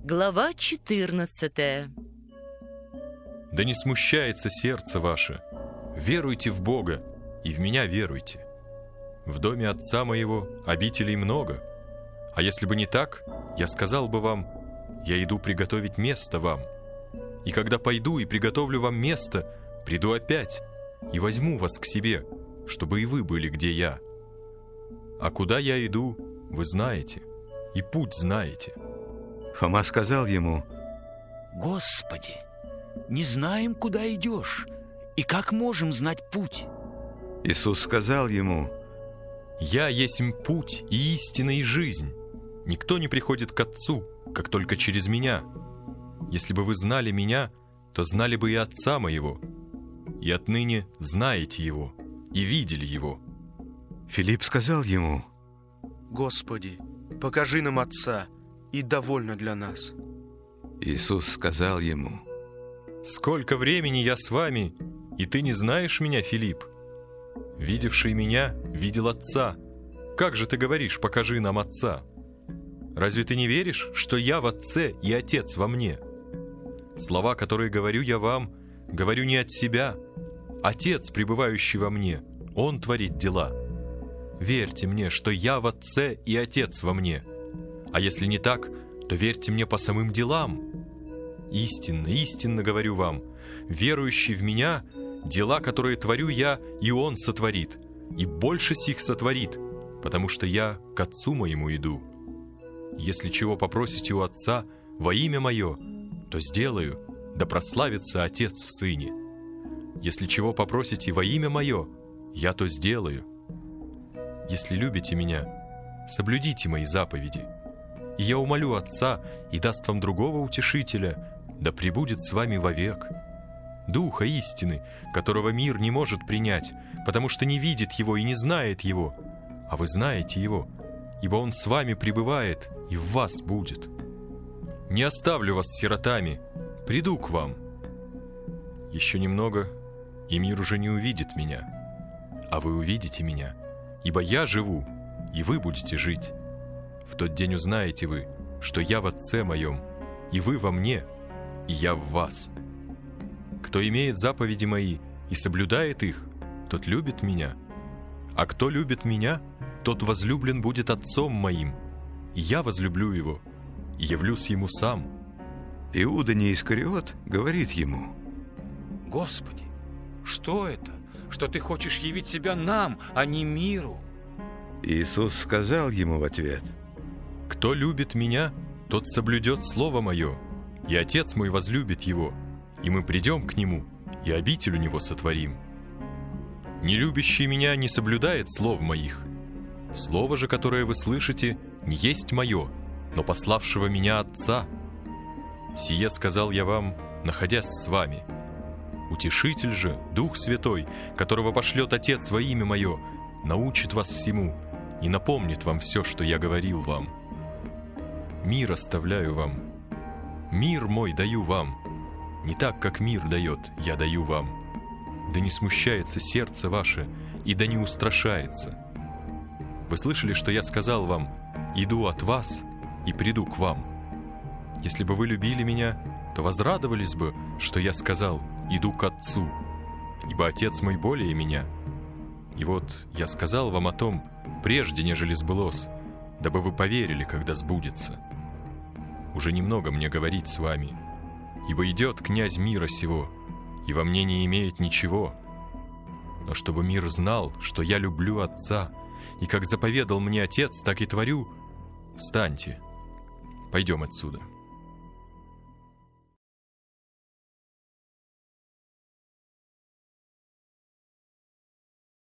Глава 14. Да не смущается сердце ваше. Веруйте в Бога, и в меня веруйте. В доме Отца моего обителей много. А если бы не так, я сказал бы вам: я иду приготовить место вам. И когда пойду и приготовлю вам место, приду опять и возьму вас к себе, чтобы и вы были, где я. А куда я иду, вы знаете, и путь знаете». Фома сказал ему: «Господи, не знаем, куда идешь, и как можем знать путь?» Иисус сказал ему: «Я есмь путь и истина и жизнь. Никто не приходит к Отцу, как только через Меня. Если бы вы знали Меня, то знали бы и Отца Моего. И отныне знаете Его и видели Его». Филипп сказал ему: «Господи, покажи нам Отца, и довольно для нас». Иисус сказал ему: «Сколько времени я с вами, и ты не знаешь Меня, Филипп? Видевший Меня видел Отца. Как же ты говоришь: покажи нам Отца? Разве ты не веришь, что я в Отце и Отец во мне? Слова, которые говорю я вам, говорю не от себя. Отец, пребывающий во мне, Он творит дела. Верьте мне, что я в Отце и Отец во мне. А если не так, то верьте мне по самым делам. Истинно, истинно говорю вам, верующий в Меня, дела, которые творю я, и Он сотворит, и больше сих сотворит, потому что я к Отцу Моему иду. Если чего попросите у Отца во имя Мое, то сделаю, да прославится Отец в Сыне. Если чего попросите во имя Мое, я то сделаю. Если любите Меня, соблюдите Мои заповеди. И я умолю Отца, и даст вам другого утешителя, да пребудет с вами вовек. Духа истины, которого мир не может принять, потому что не видит Его и не знает Его. А вы знаете Его, ибо Он с вами пребывает и в вас будет. Не оставлю вас сиротами, приду к вам. Еще немного, и мир уже не увидит Меня, а вы увидите Меня, ибо я живу, и вы будете жить. В тот день узнаете вы, что я в Отце Моем, и вы во мне, и я в вас. Кто имеет заповеди Мои и соблюдает их, тот любит Меня. А кто любит Меня, тот возлюблен будет Отцом Моим, и я возлюблю его, и явлюсь ему сам». Иуда не Искариот говорит ему: «Господи, что это, что ты хочешь явить себя нам, а не миру?» Иисус сказал ему в ответ: «Кто любит Меня, тот соблюдет Слово Мое, и Отец Мой возлюбит его, и мы придем к Нему, и обитель у Него сотворим. Не любящий Меня не соблюдает слов Моих. Слово же, которое вы слышите, не есть Мое, но пославшего Меня Отца. Сие сказал я вам, находясь с вами. Утешитель же, Дух Святой, которого пошлет Отец во имя Мое, научит вас всему и напомнит вам все, что я говорил вам. Мир оставляю вам, мир мой даю вам, не так, как мир дает, я даю вам. Да не смущается сердце ваше, и да не устрашается. Вы слышали, что я сказал вам: иду от вас и приду к вам. Если бы вы любили Меня, то возрадовались бы, что я сказал: иду к Отцу, ибо Отец мой более Меня. И вот я сказал вам о том, прежде, нежели сбылось, дабы вы поверили, когда сбудется. Уже немного мне говорить с вами, ибо идет князь мира сего, и во мне не имеет ничего. Но чтобы мир знал, что я люблю Отца, и как заповедал мне Отец, так и творю, встаньте, пойдем отсюда».